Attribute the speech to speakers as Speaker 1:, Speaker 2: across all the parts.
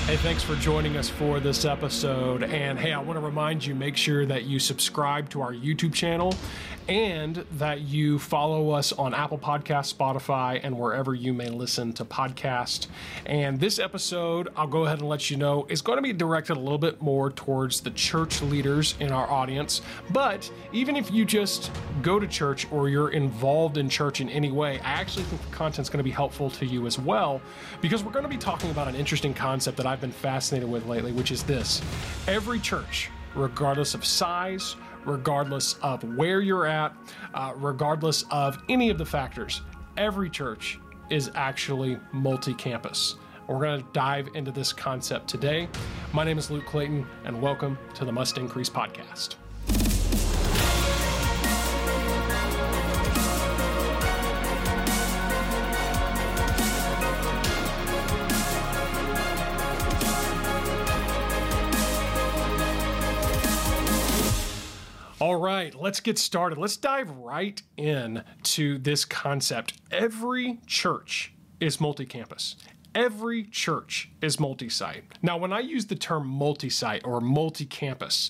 Speaker 1: Hey, thanks for joining us for this episode. And hey, I want to remind you, make sure that you subscribe to our YouTube channel and that you follow us on Apple Podcasts, Spotify, and wherever you may listen to podcasts. And this episode, I'll go ahead and let you know, is going to be directed a little bit more towards the church leaders in our audience. But even if you just go to church or you're involved in church in any way, I actually think the content's going to be helpful to you as well, because we're going to be talking about an interesting concept that I've been fascinated with lately, which is this. Every church, regardless of size, regardless of where you're at, regardless of any of the factors, every church is actually multi-campus. We're going to dive into this concept today. My name is Luke Clayton, and welcome to the Must Increase podcast. All right, let's get started. Let's dive right into this concept. Every church is multi-campus. Every church is multi-site. Now, when I use the term multi-site or multi-campus,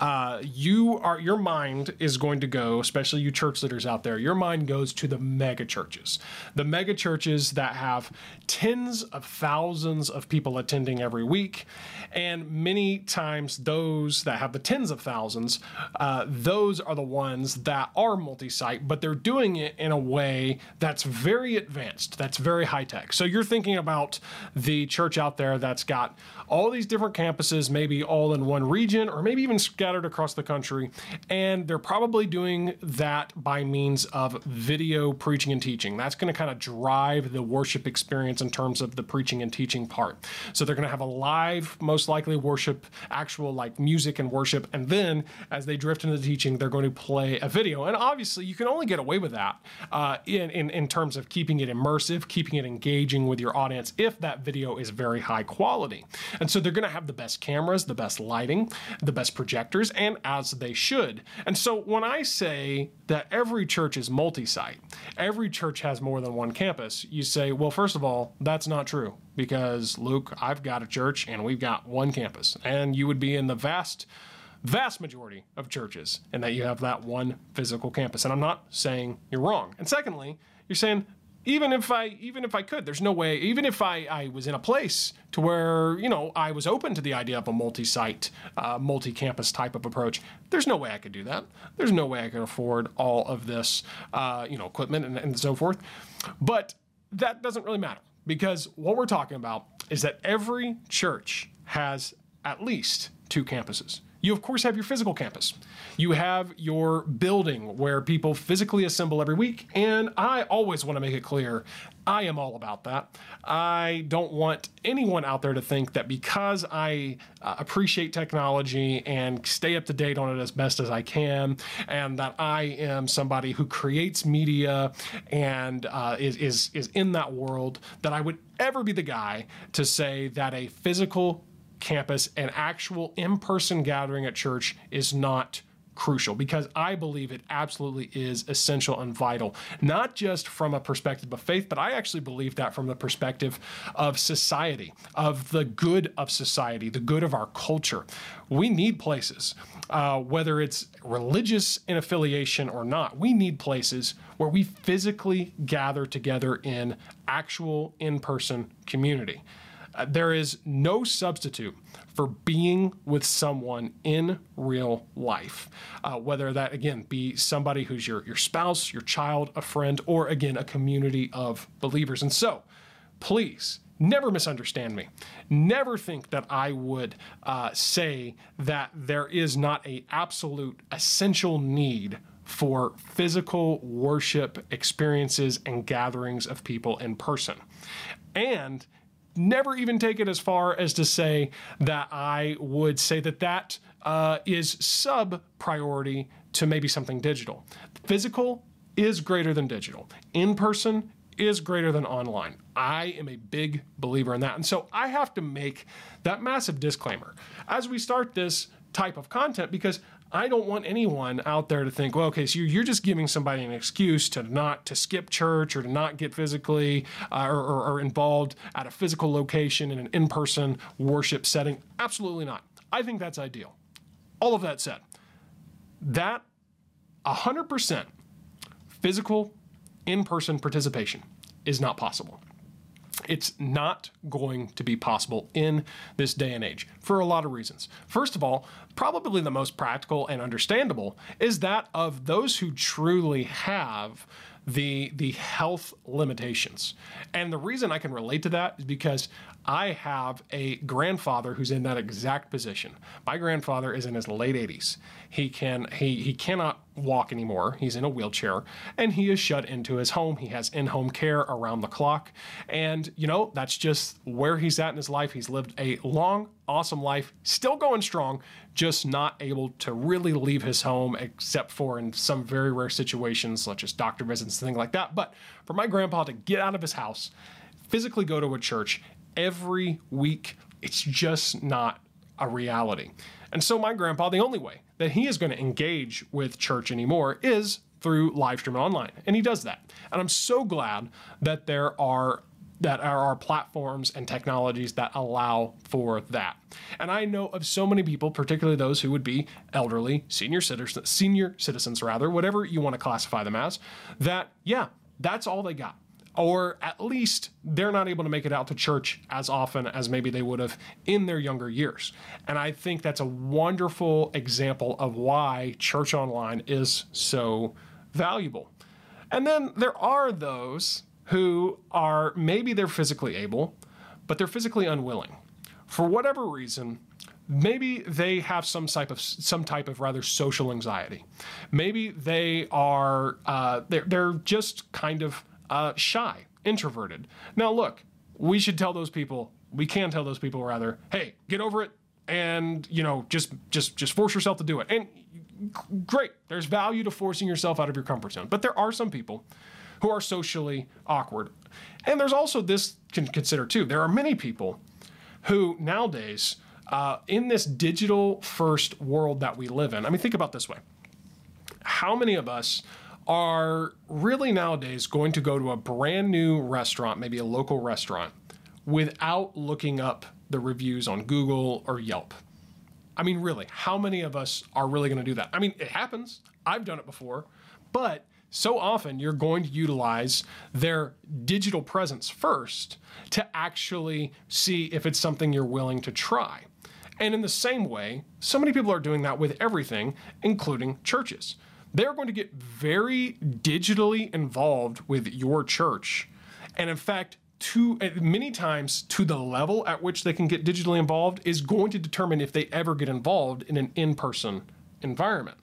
Speaker 1: your mind is going to go, especially you church leaders out there, your mind goes to the mega churches. The mega churches that have tens of thousands of people attending every week. And many times those that have the tens of thousands, those are the ones that are multi-site, but they're doing it in a way that's very advanced, that's very high-tech. So you're thinking about the church out there that's got all these different campuses, maybe all in one region, or maybe even scattered across the country, and they're probably doing that by means of video preaching and teaching. That's going to kind of drive the worship experience in terms of the preaching and teaching part. So they're going to have a live, most likely worship, actual like music and worship, and then as they drift into the teaching, they're going to play a video. And obviously, you can only get away with that in terms of keeping it immersive, keeping it engaging with your audience, if that video is very high quality. And so they're going to have the best cameras, the best lighting, the best projectors, and as they should. And so when I say that every church is multi-site, every church has more than one campus, you say, well, first of all, that's not true, because Luke, I've got a church and we've got one campus, and you would be in the vast majority of churches and that you have that one physical campus. And I'm not saying you're wrong. And secondly, you're saying, even if I could, there's no way, even if I was in a place to where, I was open to the idea of a multi-site, multi-campus type of approach, there's no way I could do that. There's no way I could afford all of this, equipment and so forth. But that doesn't really matter, because what we're talking about is that every church has at least two campuses. You, of course, have your physical campus. You have your building where people physically assemble every week. And I always want to make it clear, I am all about that. I don't want anyone out there to think that because I appreciate technology and stay up to date on it as best as I can, and that I am somebody who creates media and is in that world, that I would ever be the guy to say that a physical campus, an actual in-person gathering at church, is not crucial, because I believe it absolutely is essential and vital, not just from a perspective of faith, but I actually believe that from the perspective of society, of the good of society, the good of our culture. We need places, whether it's religious in affiliation or not, we need places where we physically gather together in actual in-person community. There is no substitute for being with someone in real life, whether that, again, be somebody who's your spouse, your child, a friend, or, again, a community of believers. And so, please, never misunderstand me. Never think that I would say that there is not an absolute essential need for physical worship experiences and gatherings of people in person. And never even take it as far as to say that I would say that is sub-priority to maybe something digital. Physical is greater than digital. In-person is greater than online. I am a big believer in that. And so I have to make that massive disclaimer as we start this type of content, because I don't want anyone out there to think, well, okay, so you're just giving somebody an excuse to skip church or to not get physically or involved at a physical location in an in-person worship setting. Absolutely not. I think that's ideal. All of that said, that 100% physical in-person participation is not possible. It's not going to be possible in this day and age for a lot of reasons. First of all, probably the most practical and understandable is that of those who truly have the health limitations. And the reason I can relate to that is because I have a grandfather who's in that exact position. My grandfather is in his late 80s. He cannot walk anymore. He's in a wheelchair and he is shut into his home. He has in-home care around the clock. And that's just where he's at in his life. He's lived a long, awesome life, still going strong, just not able to really leave his home except for in some very rare situations such as doctor visits and things like that. But for my grandpa to get out of his house, physically go to a church every week, it's just not a reality. And so my grandpa, the only way that he is going to engage with church anymore is through live streaming online. And he does that. And I'm so glad that there are platforms and technologies that allow for that. And I know of so many people, particularly those who would be elderly, senior citizens, whatever you want to classify them as, that, yeah, that's all they got. Or at least they're not able to make it out to church as often as maybe they would have in their younger years. And I think that's a wonderful example of why church online is so valuable. And then there are those who are, maybe they're physically able, but they're physically unwilling. For whatever reason, maybe they have some type of rather social anxiety. Maybe they are, they're just kind of shy, introverted. Now, look, we can tell those people rather, hey, get over it and, just force yourself to do it. And great, there's value to forcing yourself out of your comfort zone. But there are some people who are socially awkward. And there's also this can consider too. There are many people who nowadays, in this digital first world that we live in, I mean, think about it this way. How many of us are really nowadays going to go to a brand new restaurant, maybe a local restaurant, without looking up the reviews on Google or Yelp? I mean, really, how many of us are really going to do that? I mean, it happens. I've done it before, but so often you're going to utilize their digital presence first to actually see if it's something you're willing to try. And in the same way, so many people are doing that with everything, including churches. They're going to get very digitally involved with your church. And in fact, many times to the level at which they can get digitally involved is going to determine if they ever get involved in an in-person environment.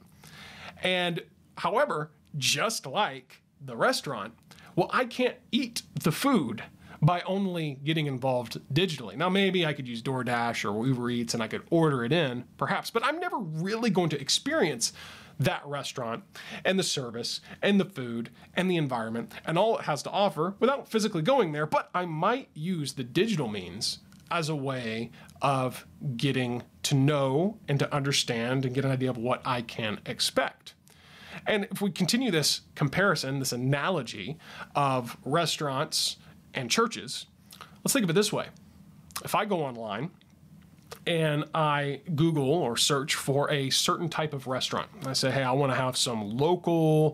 Speaker 1: And however, just like the restaurant, well, I can't eat the food by only getting involved digitally. Now, maybe I could use DoorDash or Uber Eats and I could order it in, perhaps, but I'm never really going to experience that restaurant and the service and the food and the environment and all it has to offer without physically going there. But I might use the digital means as a way of getting to know and to understand and get an idea of what I can expect. And if we continue this comparison, this analogy of restaurants and churches, let's think of it this way. If I go online and I Google or search for a certain type of restaurant, I say, hey, I want to have some local,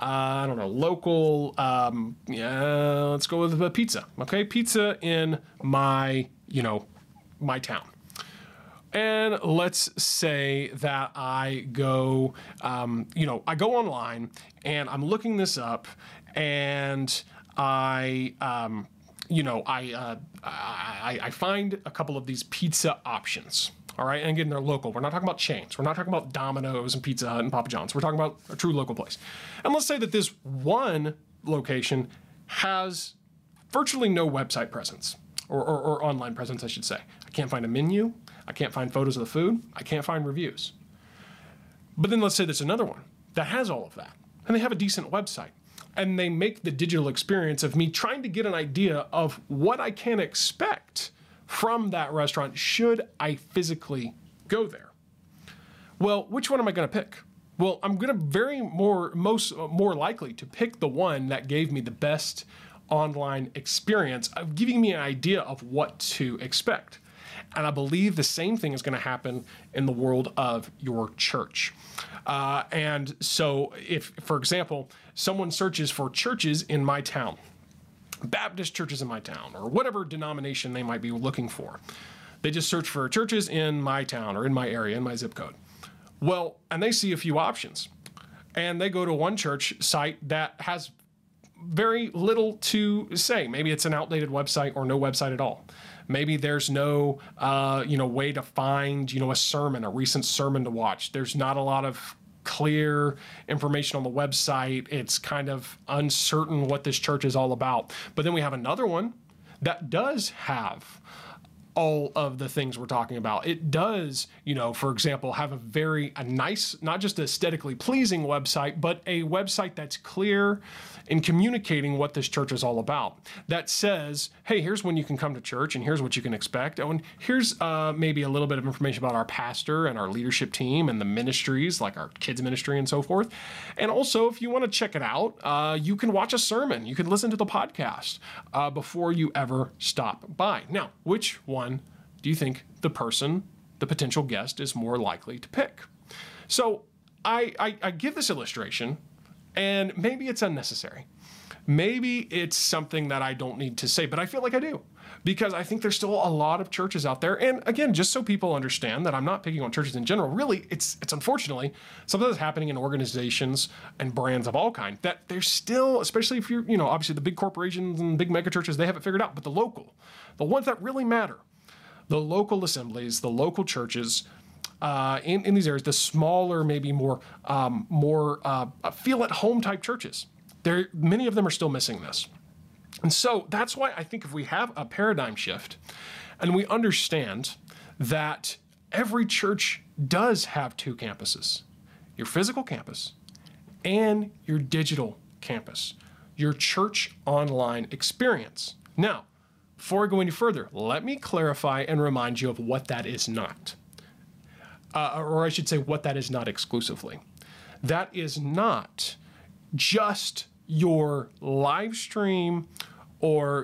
Speaker 1: let's go with a pizza. Okay, pizza in my town. And let's say that I go, I go online and I'm looking this up, and I find a couple of these pizza options. All right, and again, they're local. We're not talking about chains. We're not talking about Domino's and Pizza Hut and Papa John's. We're talking about a true local place. And let's say that this one location has virtually no website presence, or online presence, I should say. I can't find a menu. I can't find photos of the food. I can't find reviews. But then let's say there's another one that has all of that, and they have a decent website, and they make the digital experience of me trying to get an idea of what I can expect from that restaurant should I physically go there. Well, which one am I going to pick? Well, I'm going to more likely to pick the one that gave me the best online experience of giving me an idea of what to expect. And I believe the same thing is going to happen in the world of your church. And so if, for example, someone searches for churches in my town, Baptist churches in my town, or whatever denomination they might be looking for, they just search for churches in my town or in my area, in my zip code. Well, and they see a few options, and they go to one church site that has very little to say. Maybe it's an outdated website or no website at all. Maybe there's no, way to find, a sermon, a recent sermon to watch. There's not a lot of clear information on the website. It's kind of uncertain what this church is all about. But then we have another one that does have all of the things we're talking about. It does, for example, have a nice, not just aesthetically pleasing website, but a website that's clear in communicating what this church is all about. That says, hey, here's when you can come to church, and here's what you can expect. Oh, and here's maybe a little bit of information about our pastor and our leadership team and the ministries, like our kids ministry and so forth. And also, if you want to check it out, you can watch a sermon. You can listen to the podcast before you ever stop by. Now, which one do you think the potential guest, is more likely to pick? So I give this illustration, and maybe it's unnecessary. Maybe it's something that I don't need to say, but I feel like I do, because I think there's still a lot of churches out there. And again, just so people understand that I'm not picking on churches in general, really, it's unfortunately something that's happening in organizations and brands of all kinds, that there's still, especially if you're, obviously the big corporations and big mega churches, they have it figured out, but the ones that really matter, the local assemblies, the local churches, in these areas, the smaller, maybe more feel-at-home type churches, many of them are still missing this. And so that's why I think if we have a paradigm shift and we understand that every church does have two campuses, your physical campus and your digital campus, your church online experience. Now, before I go any further, let me clarify and remind you of what that is not. Or I should say what that is not exclusively. That is not just your live stream or,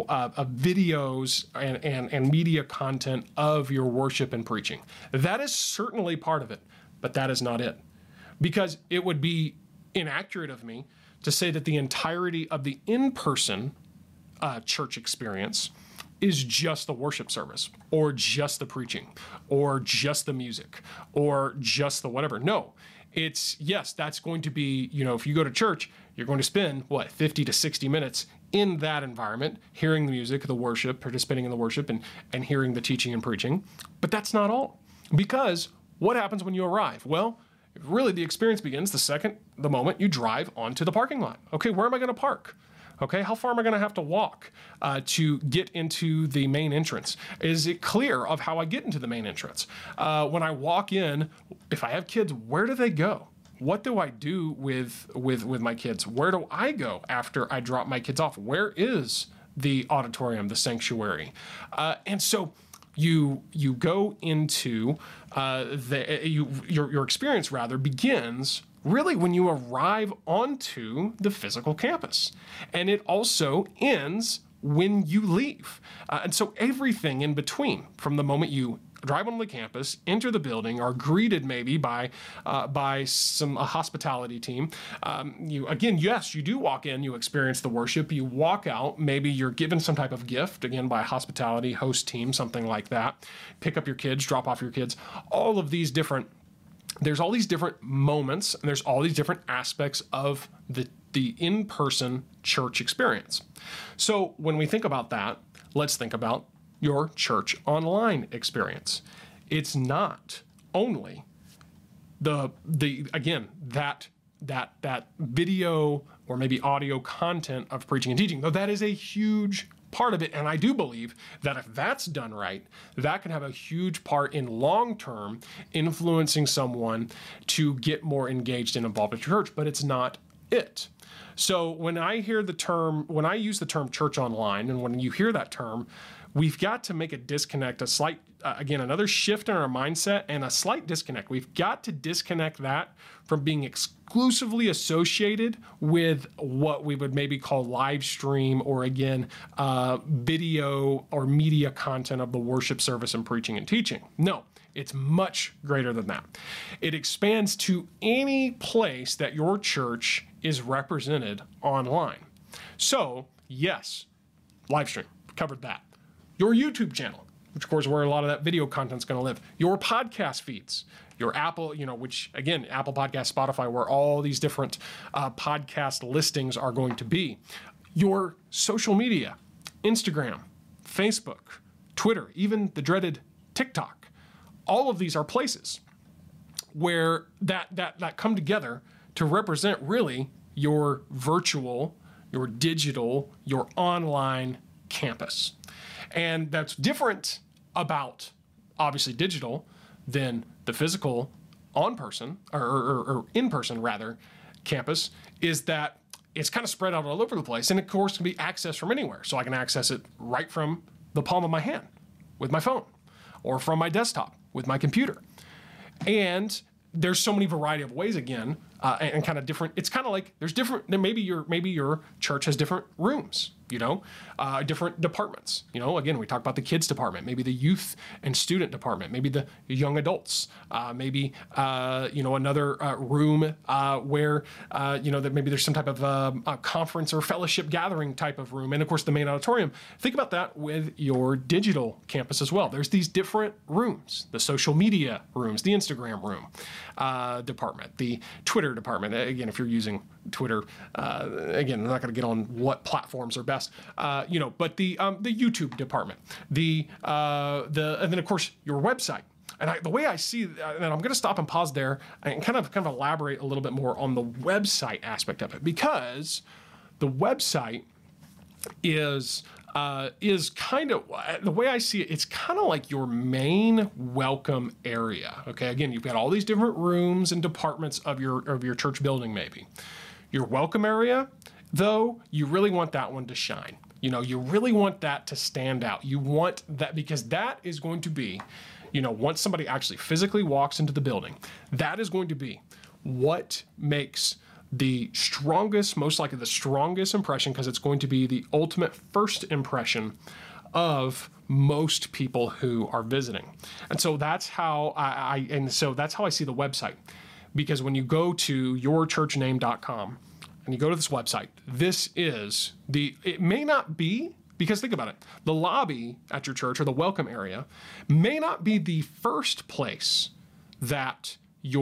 Speaker 1: videos and media content of your worship and preaching. That is certainly part of it, but that is not it. Because it would be inaccurate of me to say that the entirety of the in-person church experience is just the worship service, or just the preaching, or just the music, or just the whatever. No, that's going to be, if you go to church, you're going to spend, 50 to 60 minutes in that environment, hearing the music, the worship, participating in the worship, and hearing the teaching and preaching. But that's not all. Because what happens when you arrive? Well, really the experience begins the moment you drive onto the parking lot. Okay, where am I going to park? Okay, how far am I going to have to walk to get into the main entrance? Is it clear of how I get into the main entrance? When I walk in, if I have kids, where do they go? What do I do with my kids? Where do I go after I drop my kids off? Where is the auditorium, the sanctuary? And so you go into your experience rather begins really when you arrive onto the physical campus. And it also ends when you leave. And so everything in between, from the moment you drive onto the campus, enter the building, are greeted maybe by a hospitality team. You do walk in, you experience the worship, you walk out, maybe you're given some type of gift, again, by a hospitality host team, something like that. Pick up your kids, drop off your kids, there's all these different moments, and there's all these different aspects of the in-person church experience. So when we think about that, let's think about your church online experience. It's not only that video or maybe audio content of preaching and teaching, though that is a huge part of it. And I do believe that if that's done right, that can have a huge part in long-term influencing someone to get more engaged and involved in church, but it's not it. So when I use the term church online, and when you hear that term, we've got to make a disconnect, a slight, again, another shift in our mindset and a slight disconnect. We've got to disconnect that from being exclusively associated with what we would maybe call live stream or, again, video or media content of the worship service and preaching and teaching. No, it's much greater than that. It expands to any place that your church is represented online. So, yes, live stream, covered that. Your YouTube channel, which of course is where a lot of that video content is going to live. Your podcast feeds, your Apple, which again, Apple Podcast, Spotify, where all these different podcast listings are going to be. Your social media, Instagram, Facebook, Twitter, even the dreaded TikTok. All of these are places where that come together to represent really your virtual, your digital, your online campus. And that's different about, obviously, digital than the physical on-person, or in-person, rather, campus, is that it's kind of spread out all over the place. And, of course, can be accessed from anywhere. So I can access it right from the palm of my hand with my phone or from my desktop with my computer. And there's so many variety of ways, again, and kind of different. It's kind of like there's different. Maybe your church has different rooms, different departments. Again, we talk about the kids department, maybe the youth and student department, maybe the young adults, maybe another room where that maybe there's some type of a conference or fellowship gathering type of room, and of course the main auditorium. Think about that with your digital campus as well. There's these different rooms: the social media rooms, the Instagram room department, the Twitter department. Again, if you're using Twitter, again, I'm not going to get on what platforms are best, but the YouTube department, and then of course your website. And the way I see, and I'm going to stop and pause there and kind of elaborate a little bit more on the website aspect of it, because the website is kind of, the way I see it, it's kind of like your main welcome area. Okay, again, you've got all these different rooms and departments of your church building, maybe. Your welcome area, though, you really want that one to shine. You really want that to stand out. You want that, because that is going to be, once somebody actually physically walks into the building, that is going to be what makes the strongest, most likely the strongest impression, because it's going to be the ultimate first impression of most people who are visiting. And so that's how I see the website. Because when you go to yourchurchname.com and you go to this website, it may not be, because think about it, the lobby at your church or the welcome area may not be the first place that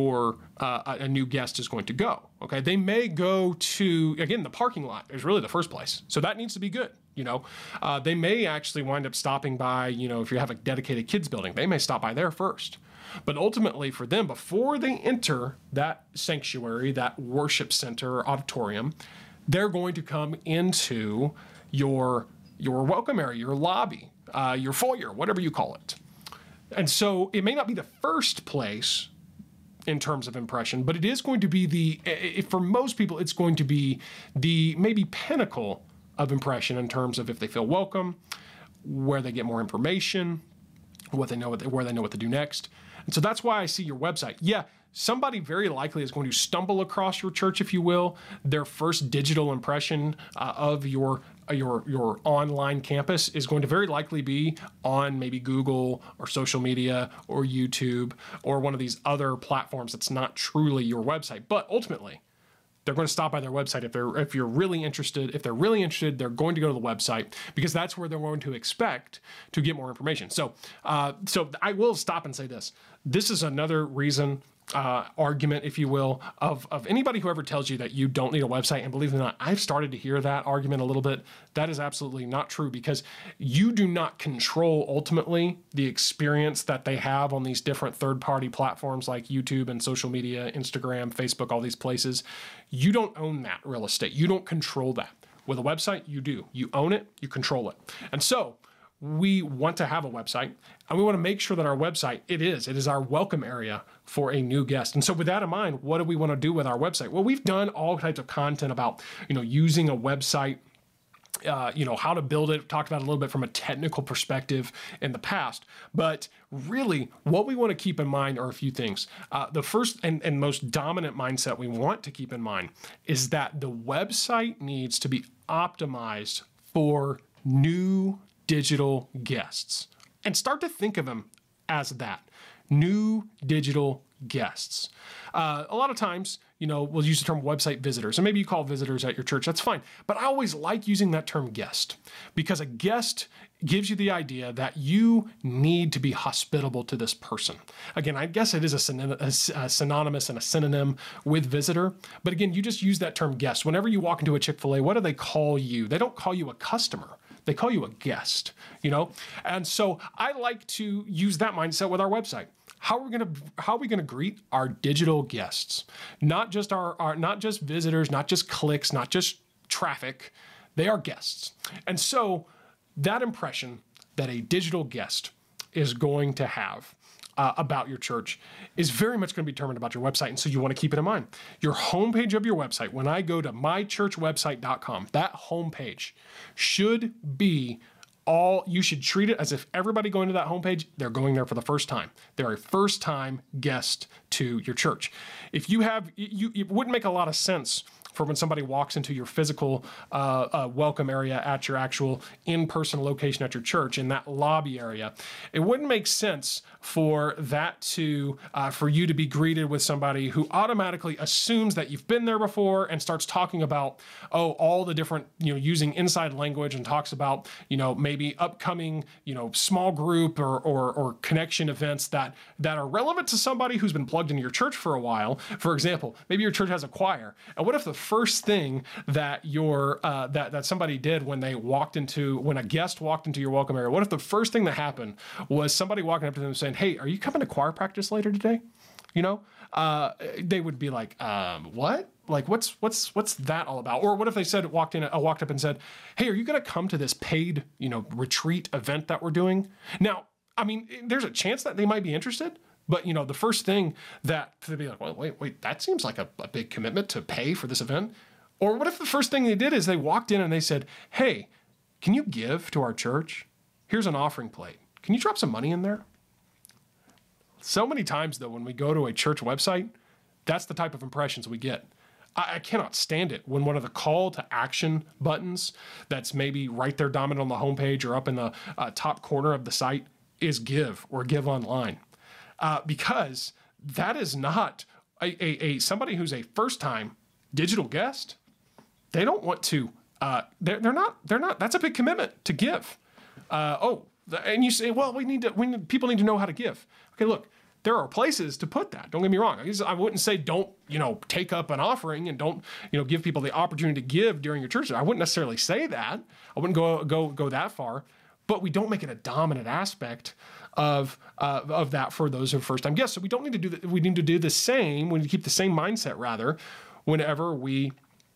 Speaker 1: a new guest is going to go. Okay, they may go to, again, the parking lot is really the first place, so that needs to be good. They may actually wind up stopping by. If you have a dedicated kids building, they may stop by there first. But ultimately, for them, before they enter that sanctuary, that worship center or auditorium, they're going to come into your welcome area, your lobby, your foyer, whatever you call it. And so it may not be the first place in terms of impression, but it is going to be for most people, it's going to be the maybe pinnacle of impression in terms of if they feel welcome, where they get more information, where they know what to do next. And so that's why I see your website. Yeah, somebody very likely is going to stumble across your church, if you will, their first digital impression of your online campus is going to very likely be on maybe Google or social media or YouTube or one of these other platforms that's not truly your website. But ultimately, they're going to stop by their website if you're really interested. If they're really interested, they're going to go to the website, because that's where they're going to expect to get more information. So I will stop and say this. This is another reason, argument, if you will, of anybody who ever tells you that you don't need a website. And believe it or not, I've started to hear that argument a little bit. That is absolutely not true, because you do not control ultimately the experience that they have on these different third-party platforms like YouTube and social media, Instagram, Facebook, all these places. You don't own that real estate. You don't control that. With a website, you do. You own it, you control it. And so we want to have a website, and we want to make sure that our website, it is our welcome area for a new guest. And so with that in mind, what do we want to do with our website? Well, we've done all types of content about, using a website how to build it. Talked about it a little bit from a technical perspective in the past, but really what we want to keep in mind are a few things. The first and most dominant mindset we want to keep in mind is that the website needs to be optimized for new digital guests, and start to think of them as that, new digital guests. A lot of times, we'll use the term website visitors, and maybe you call visitors at your church, that's fine. But I always like using that term guest, because a guest gives you the idea that you need to be hospitable to this person. Again, I guess it is a synonymous and a synonym with visitor, but again, you just use that term guest. Whenever you walk into a Chick-fil-A, what do they call you? They don't call you a customer. They call you a guest, And so I like to use that mindset with our website. How are we gonna greet our digital guests? Not just our not just visitors, not just clicks, not just traffic. They are guests. And so that impression that a digital guest is going to have about your church is very much going to be determined about your website. And so you want to keep it in mind. Your homepage of your website, when I go to mychurchwebsite.com, that homepage should be you should treat it as if everybody going to that homepage, they're going there for the first time. They're a first-time guest to your church. If you have, it wouldn't make a lot of sense for when somebody walks into your physical welcome area at your actual in-person location at your church, in that lobby area. It wouldn't make sense for for you to be greeted with somebody who automatically assumes that you've been there before and starts talking about, all the different, using inside language, and talks about, maybe upcoming, small group or connection events that are relevant to somebody who's been plugged into your church for a while. For example, maybe your church has a choir, and what if the first thing that that somebody did when a guest walked into your welcome area, what if the first thing that happened was somebody walking up to them and saying, "Hey, are you coming to choir practice later today?" They would be like, "What? Like, what's that all about?" Or what if they walked up and said, "Hey, are you going to come to this paid, retreat event that we're doing?" Now, I mean, there's a chance that they might be interested. But, the first thing that they'd be like, well, wait, that seems like a big commitment to pay for this event. Or what if the first thing they did is they walked in and they said, "Hey, can you give to our church? Here's an offering plate. Can you drop some money in there?" So many times, though, when we go to a church website, that's the type of impressions we get. I cannot stand it when one of the call to action buttons that's maybe right there dominant on the homepage or up in the top corner of the site is give or give online. Because that is not somebody who's a first-time digital guest. They don't want to. They're not. That's a big commitment to give. And you say, well, people need to know how to give. Okay, look, there are places to put that. Don't get me wrong. I wouldn't say don't take up an offering and don't give people the opportunity to give during your church. I wouldn't necessarily say that. I wouldn't go that far. But we don't make it a dominant aspect of that for those who are first-time guests. So we don't need to do that. We need to do the same. We need to keep the same mindset, rather, whenever we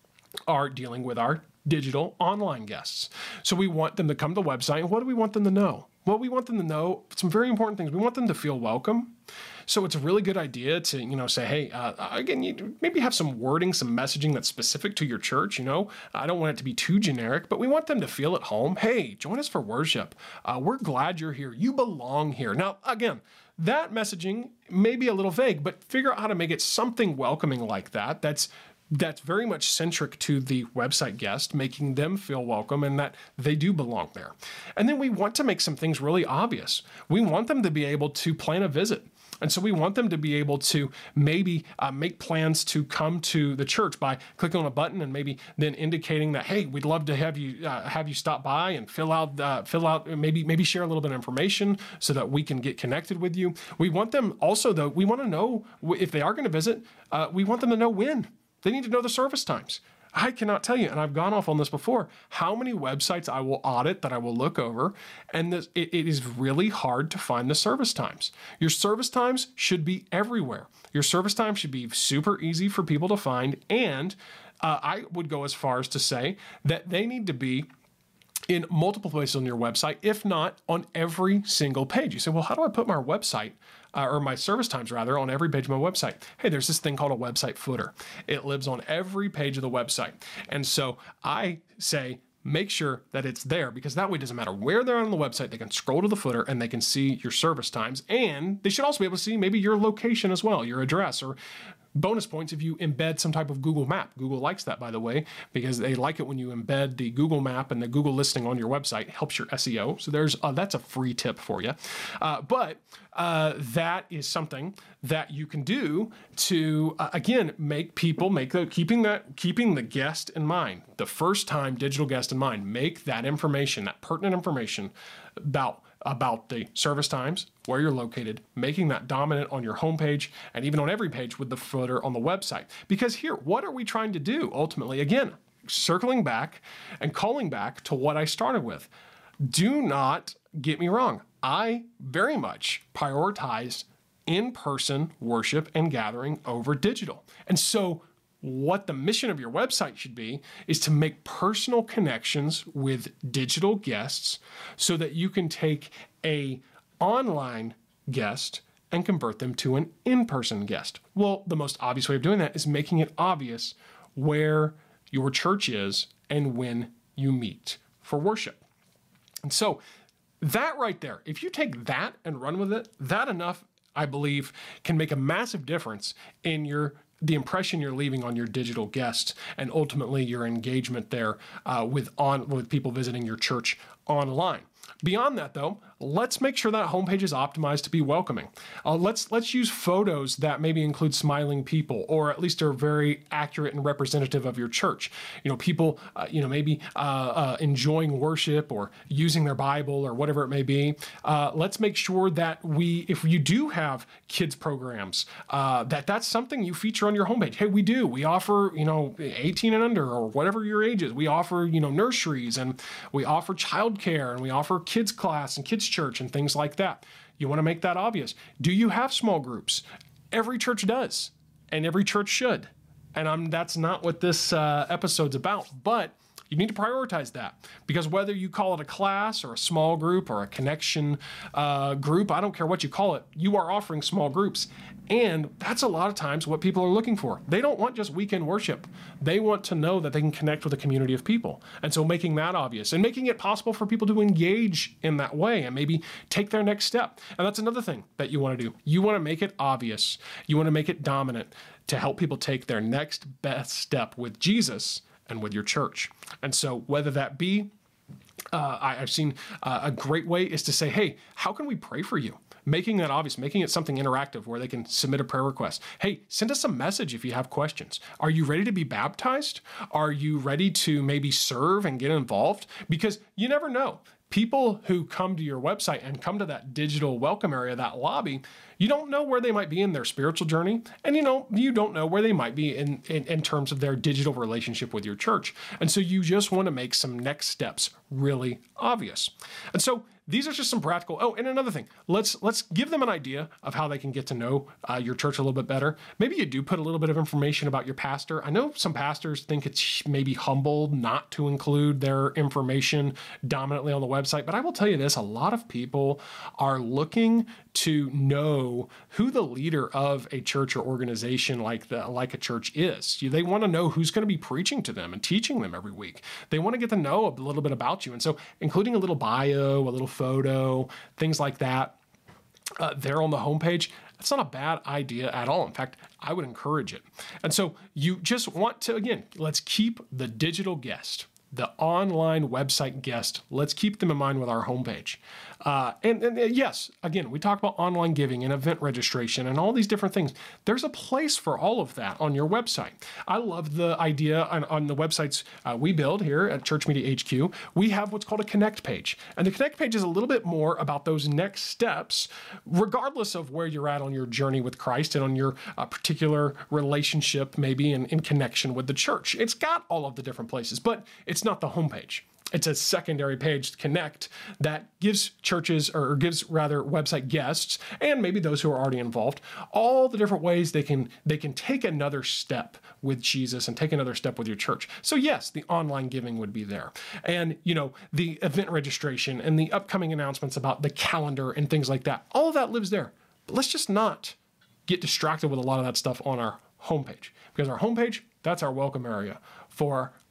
Speaker 1: are dealing with our digital online guests. So we want them to come to the website. And what do we want them to know? Well, we want them to know some very important things. We want them to feel welcome. So it's a really good idea to, say, hey, again, you maybe have some wording, some messaging that's specific to your church. I don't want it to be too generic, but we want them to feel at home. Hey, join us for worship. We're glad you're here. You belong here. Now, again, that messaging may be a little vague, but figure out how to make it something welcoming like that. That's very much centric to the website guest, making them feel welcome and that they do belong there. And then we want to make some things really obvious. We want them to be able to plan a visit. And so we want them to be able to maybe make plans to come to the church by clicking on a button and maybe then indicating that, hey, we'd love to have you stop by and fill out maybe share a little bit of information so that we can get connected with you. We want them also, though, we want to know if they are going to visit, we want them to know when. They need to know the service times. I cannot tell you, and I've gone off on this before, how many websites I will audit, that I will look over, and it is really hard to find the service times. Your service times should be everywhere. Your service times should be super easy for people to find, and I would go as far as to say that they need to be in multiple places on your website, if not on every single page. You say, well, how do I put my website, or my service times rather, on every page of my website? Hey, there's this thing called a website footer. It lives on every page of the website. And so I say, make sure that it's there, because that way it doesn't matter where they're on the website, they can scroll to the footer and they can see your service times. And they should also be able to see maybe your location as well, your address, or bonus points if you embed some type of Google map. Google likes that, by the way, because they like it when you embed the Google map and the Google listing on your website. It helps your SEO. So that's a free tip for you. But that is something that you can do to, again, keeping the guest in mind, the first time digital guest in mind. Make that information, that pertinent information about the service times, where you're located, making that dominant on your homepage and even on every page with the footer on the website. Because here, what are we trying to do ultimately? Again, circling back and calling back to what I started with. Do not get me wrong. I very much prioritize in-person worship and gathering over digital. And so what the mission of your website should be is to make personal connections with digital guests so that you can take an online guest and convert them to an in-person guest. Well, the most obvious way of doing that is making it obvious where your church is and when you meet for worship. And so that right there, if you take that and run with it, that enough, I believe, can make a massive difference in the impression you're leaving on your digital guests and ultimately your engagement there with people visiting your church online. Beyond that, though, let's make sure that homepage is optimized to be welcoming. Let's use photos that maybe include smiling people, or at least are very accurate and representative of your church. People, maybe enjoying worship or using their Bible or whatever it may be. Let's make sure that if you do have kids programs, that's something you feature on your homepage. Hey, we offer, 18 and under or whatever your age is. We offer, nurseries, and we offer childcare, and we offer kids class and kids church and things like that. You want to make that obvious. Do you have small groups? Every church does, and every church should. And that's not what this episode's about, but you need to prioritize that, because whether you call it a class or a small group or a connection group, I don't care what you call it, you are offering small groups. And that's a lot of times what people are looking for. They don't want just weekend worship. They want to know that they can connect with a community of people. And so making that obvious and making it possible for people to engage in that way and maybe take their next step. And that's another thing that you want to do. You want to make it obvious. You want to make it dominant to help people take their next best step with Jesus and with your church. And so whether that be, I've seen a great way is to say, hey, how can we pray for you? Making that obvious, making it something interactive where they can submit a prayer request. Hey, send us a message if you have questions. Are you ready to be baptized? Are you ready to maybe serve and get involved? Because you never know. People who come to your website and come to that digital welcome area, that lobby, you don't know where they might be in their spiritual journey. And you don't know where they might be in terms of their digital relationship with your church. And so you just want to make some next steps really obvious. And so these are just some practical. Oh, and another thing, let's give them an idea of how they can get to know your church a little bit better. Maybe you do put a little bit of information about your pastor. I know some pastors think it's maybe humble not to include their information dominantly on the website, but I will tell you this, a lot of people are looking to know who the leader of a church or organization like a church is. They want to know who's going to be preaching to them and teaching them every week. They want to get to know a little bit about you. And so including a little bio, a little photo, things like that, there on the homepage, that's not a bad idea at all. In fact, I would encourage it. And so you just want to, again, let's keep the digital guest, the online website guest, let's keep them in mind with our homepage. And yes, again, we talk about online giving and event registration and all these different things. There's a place for all of that on your website. I love the idea on the websites we build here at Church Media HQ. We have what's called a Connect page. And the Connect page is a little bit more about those next steps, regardless of where you're at on your journey with Christ and on your particular relationship, maybe in connection with the church. It's got all of the different places, but it's not the homepage. It's a secondary page, Connect, that gives churches, or gives rather website guests, and maybe those who are already involved, all the different ways they can take another step with Jesus and take another step with your church. So yes, the online giving would be there. And, the event registration and the upcoming announcements about the calendar and things like that, all of that lives there. But let's just not get distracted with a lot of that stuff on our homepage, because our homepage, that's our welcome area for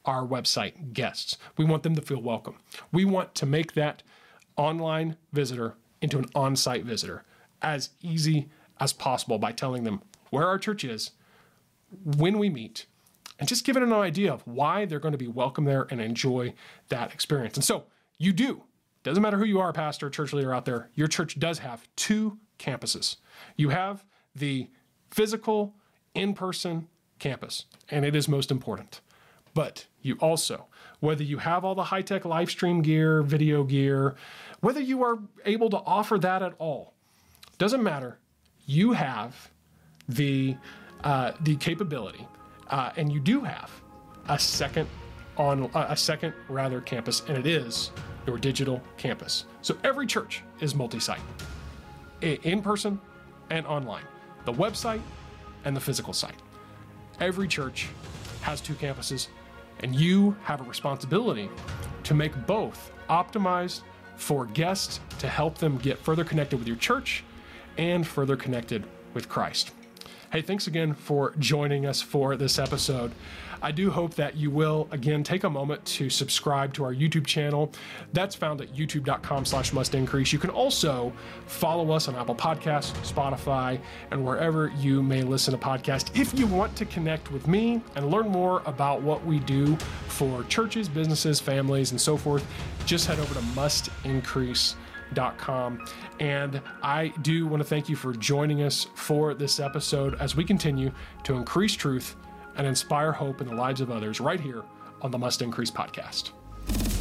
Speaker 1: our website guests. We want them to feel welcome. We want to make that online visitor into an on-site visitor as easy as possible by telling them where our church is, when we meet, and just giving them an idea of why they're going to be welcome there and enjoy that experience. And so you do. Doesn't matter who you are, pastor, church leader out there, your church does have 2 campuses. You have the physical, in-person campus, and it is most important. But you also, whether you have all the high-tech live stream gear, video gear, whether you are able to offer that at all, doesn't matter. You have the capability, and you do have a second campus, and it is your digital campus. So every church is multi-site, in person and online, the website and the physical site. Every church has 2 campuses, and you have a responsibility to make both optimized for guests to help them get further connected with your church and further connected with Christ. Hey, thanks again for joining us for this episode. I do hope that you will, again, take a moment to subscribe to our YouTube channel. That's found at youtube.com/mustincrease. You can also follow us on Apple Podcasts, Spotify, and wherever you may listen to podcasts. If you want to connect with me and learn more about what we do for churches, businesses, families, and so forth, just head over to mustincrease.com. And I do want to thank you for joining us for this episode as we continue to increase truth and inspire hope in the lives of others right here on the Must Increase podcast.